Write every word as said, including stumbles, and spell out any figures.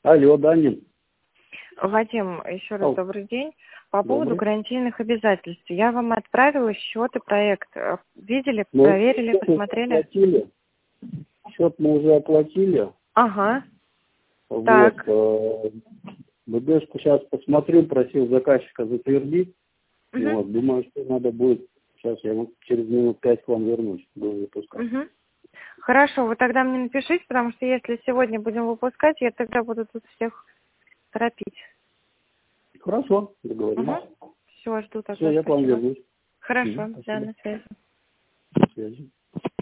Алло, Данин. Вадим, еще раз Ау. добрый день. По поводу Добрый. гарантийных обязательств. Я вам отправила счет и проект. Видели, Ну, проверили, счет мы посмотрели? оплатили. Счет мы уже оплатили. Ага. Вот. Так. э, БДшку сейчас посмотрю, просил заказчика затвердить. Угу. Вот, думаю, что надо будет. Сейчас я вот через минут пять к вам вернусь. Буду выпускать. Угу. Хорошо, вы тогда мне напишите, потому что если сегодня будем выпускать, я тогда буду тут всех торопить. Хорошо, договорились. Угу. Все, жду тогда. Все, я к вам Спасибо. вернусь. Хорошо, Мгм, да, спасибо. на связи. До связи.